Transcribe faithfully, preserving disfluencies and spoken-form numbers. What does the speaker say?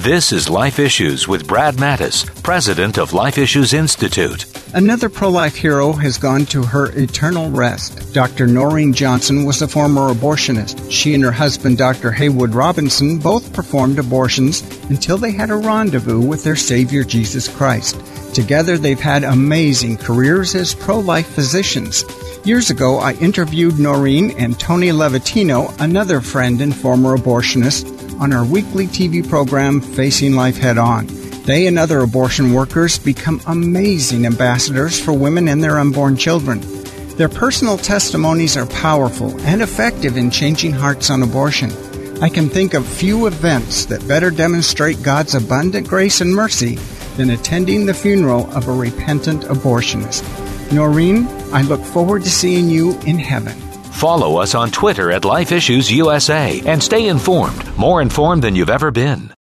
This is Life Issues with Brad Mattis, president of Life Issues Institute. Another pro-life hero has gone to her eternal rest. Doctor Noreen Johnson was a former abortionist. She and her husband, Doctor Haywood Robinson, both performed abortions until they had a rendezvous with their Savior, Jesus Christ. Together, they've had amazing careers as pro-life physicians. Years ago, I interviewed Noreen and Tony Levatino, another friend and former abortionist, on our weekly T V program, Facing Life Head On. They and other abortion workers become amazing ambassadors for women and their unborn children. Their personal testimonies are powerful and effective in changing hearts on abortion. I can think of few events that better demonstrate God's abundant grace and mercy than attending the funeral of a repentant abortionist. Noreen, I look forward to seeing you in heaven. Follow us on Twitter at Life Issues U S A and stay informed, more informed than you've ever been.